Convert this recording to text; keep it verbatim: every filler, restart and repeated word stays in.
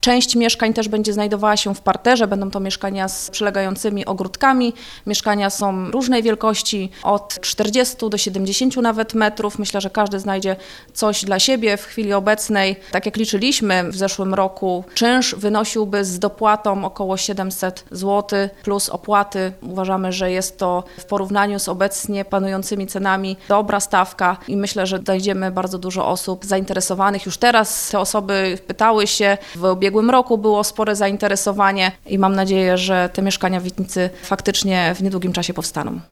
Część mieszkań też będzie znajdowała się w parterze, będą to mieszkania z przylegającymi ogródkami. Mieszkania są różnej wielkości, od czterdziestu do siedemdziesięciu nawet metrów. Myślę, że każdy znajdzie coś dla siebie. W chwili obecnej, tak jak liczyliśmy w zeszłym roku, czynsz wynosiłby z dopłatą około siedemset złotych plus opłaty. Uważamy, że jest to w porównaniu z obecnie panującymi cenami dobra stawka i myślę, że znajdziemy bardzo dużo osób zainteresowanych. Już teraz te osoby pytały się, w ubiegłym roku było spore zainteresowanie i mam nadzieję, że te mieszkania w Witnicy faktycznie w niedługim czasie powstaną.